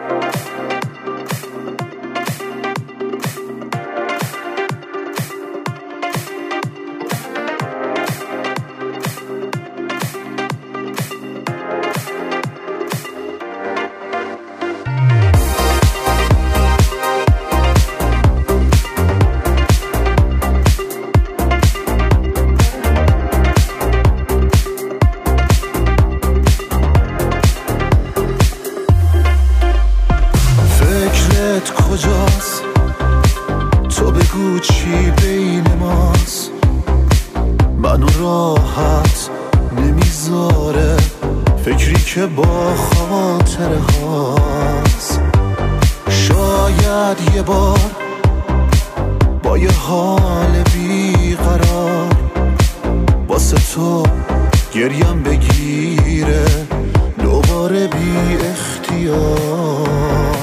کجاست؟ تو بگو چی بین ماست؟ منو راحت نمیذاره فکری که با خاطره هاست. شاید یه بار با یه حال بیقرار واسه تو گریم بگیره دوباره بی اختیار.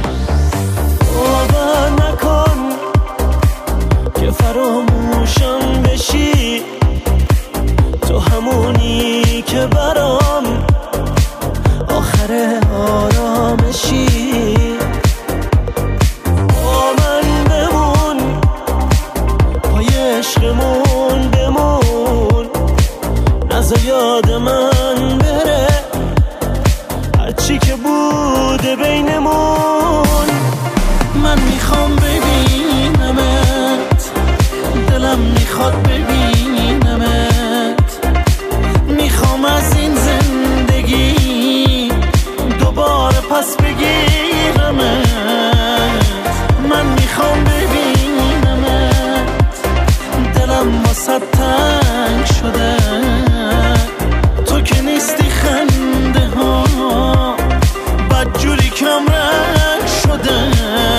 باور نکن که فراموشم بشی، تو همونی که برام آخر آرامشی. با من بمون، پای عشقمون بمون، نذار یاد من بره هرچی که بوده بینمون. من میخوام ببینمت، دلم میخواد ببینمت، میخوام از این زندگی دوباره پس بگیرمت. من میخوام ببینمت، دلم واسه تنگ شده، تو که نیستی خنده ها بدجوری کم رنگ شده.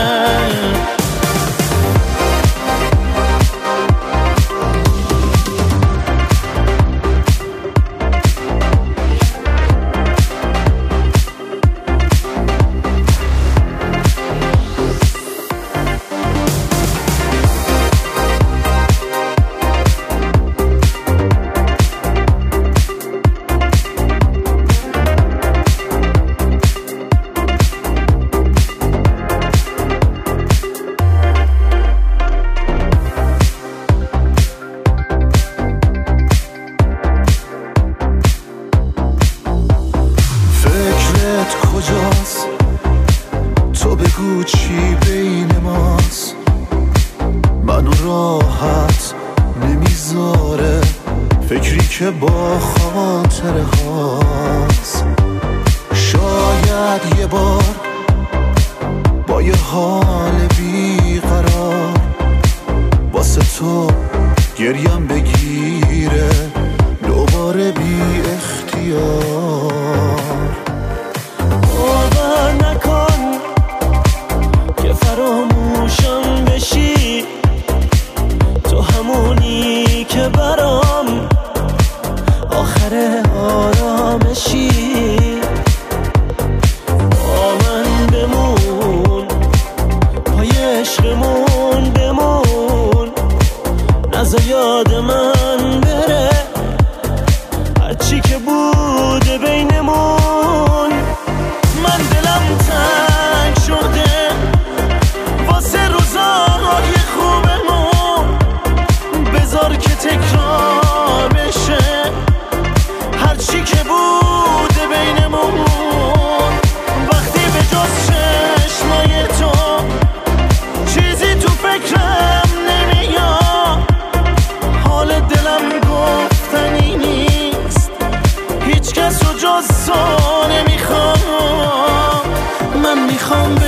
کجاست؟ تو بگو چی بین ماست؟ منو راحت نمیذاره فکری که با خاطره هاست. شاید یه بار با یه حال بیقرار واسه تو گریم بگیره دوباره بی اختیار. باور نکن که فراموشم بشی، تو همونی که برام آخر آرامشی. با من بمون، پای عشقمون بمون، نذار یاد من بره هرچی که بوده بینمون. من دلم تنگ شده واسه روزای خوبمون، بذار که تکرار بشه هرچی که بوده بینمون. وقتی به جز چشمای تو چیزی تو فکرم نمیاد، حال دلم گفتنی نیست، هیچ کس رو جز تو نمیخوام. من میخوام